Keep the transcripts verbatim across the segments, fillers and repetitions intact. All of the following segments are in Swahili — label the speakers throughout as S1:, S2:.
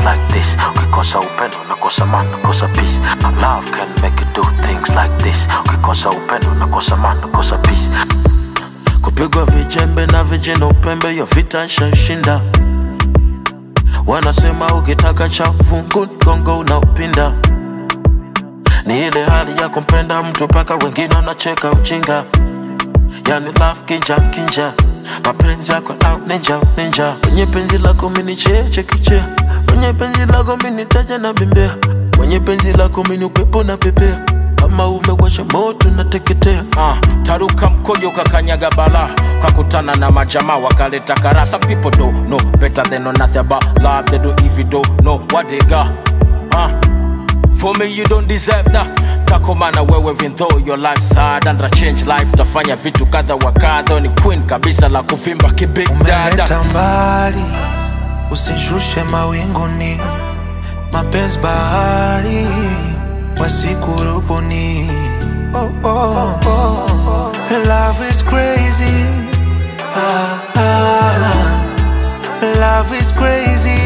S1: like this. Ukikosa upendo nakosa amani, nakosa peace. Love can make you do things like this. Ukikosa upendo nakosa amani, nakosa peace. Kupigwa vijembe na vijana upembe, yo vita shashinda. Wanasema ukitaka cha fungu gongo unaupinda. Ni ile hali ya kumpenda mtu paka wengine wanacheka ujinga. Yani love kinja kinja, mapenzi yako out ninja ninja. Wenye penzi lako mini cheche kiche, wenye penzi lako mini taja na bimbea, wenye penzi lako mini upepo na pepea. Kama umewasha moto na teketea.
S2: uh, Taruka mkojo kakanyaga bala, kakutana na majama wakaleta kara. Some people don't know better than know nothing about love. They do if you don't know what they got. uh, For me you don't deserve that. Takomana wewe even though your life's hard. And change life tafanya vitu kadha wa kadha. Ni queen kabisa la kuvimba kibig dada.
S3: Umeleta mbali, usishushe mawinguni. Mapenzi bahari, wasikurubuni. Oh, oh, oh. Love is crazy. Ah, ah. Love is crazy.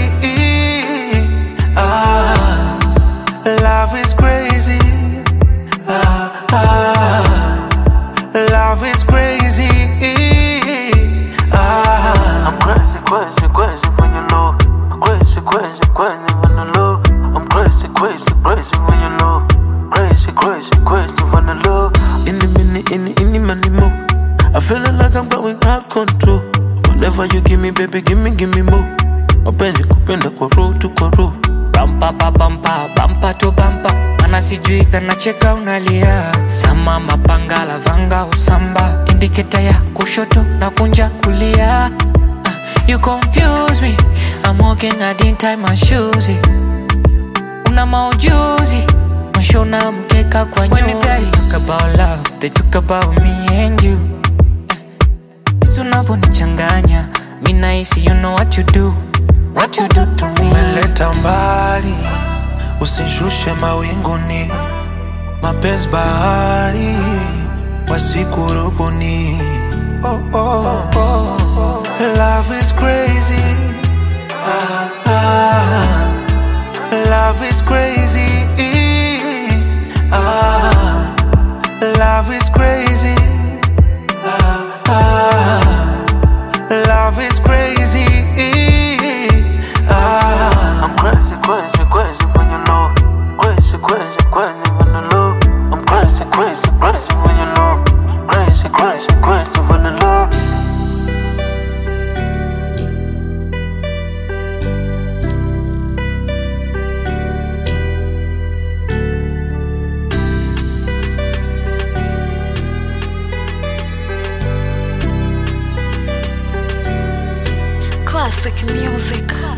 S3: Ah, love is crazy. Ah, ah. Love is crazy. Ah,
S1: I'm crazy, crazy, crazy when you know. Crazy, crazy, crazy when you know. I'm crazy, crazy, crazy when you know. Crazy, crazy, crazy when you know. Any minute, any, any money more. I feeling like I'm going out control. Whatever you give me, baby, give me, give me more. Mapenzi kupenda kwa roho tu kwa roho.
S4: Bampa pa bampa, bampa to bampa. Mana sijui kanacheka unalia. Sama mapanga lavanga usamba. Indicator ya kushoto na kunja kulia. uh, You confuse me, I'm walking, I didn't tie my shoes. Una maujuzi, mashona mkeka kwa nyuzi. When they talk about love, they talk about me and you. Isu unavonichanganya, mi nahisi you know what you do. What you do to me.
S3: umeleta mbali, usishushe mawinguni. Mapenzi bahari, wasikurubuni. Oh, oh, oh. Love is crazy. Ah, ah. Love is crazy. Ah, love is crazy. Ah, ah. Love is crazy. Ah,
S1: I'm crazy, crazy, crazy when you know. Crazy, crazy, crazy when you know. I'm crazy, crazy, crazy when you know. Crazy, crazy, crazy when you know.
S5: Classic music.